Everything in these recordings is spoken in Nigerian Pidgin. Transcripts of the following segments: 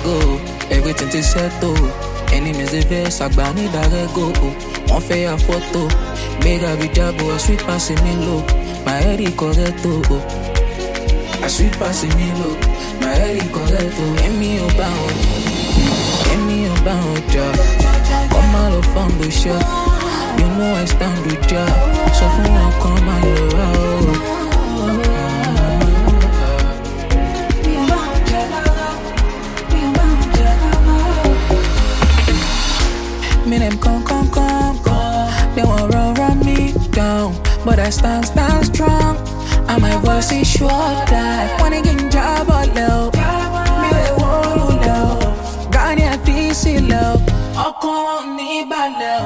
go, everything is settled. Enemies they vex, agba need a go. One fair photo, make a jabo, a sweet passing me low. My head is correct, a sweet passing me low. My head is correct, give me your bound, job. Come out of fun, the shot. You know I stand with ya, so for one come and love. Me them come. They won't run me down, but I stand strong. And my voice is short that when I get job or low, me they won't low. Gani a piece low, I can't need bad low.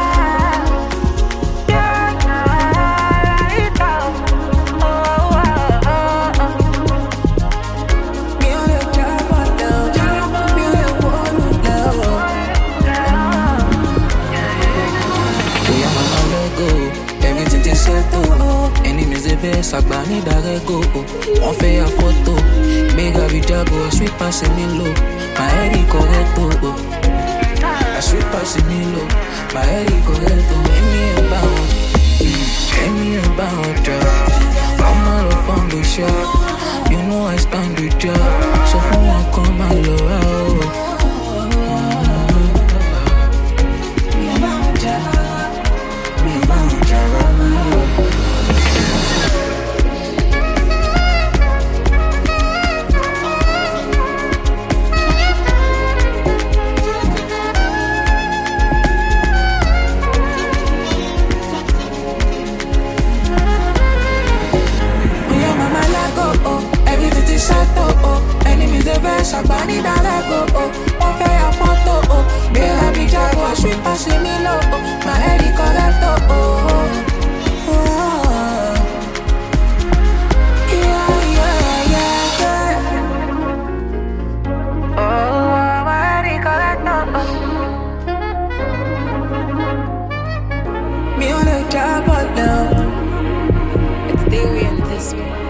Enemies they vex, agba need a go. One fair photo, make a jabo, a sweet passing me low. My head is correct, a sweet passing me low. My head is correct, give me a bound, job. I'm out of fun, the shot. You know I stand with ya, so for one come and love. Enemies they vex, agba need a go. One fair photo, make a jabo, a sweet passing me low. My head is correct, Me on a job now. It's theory in this way.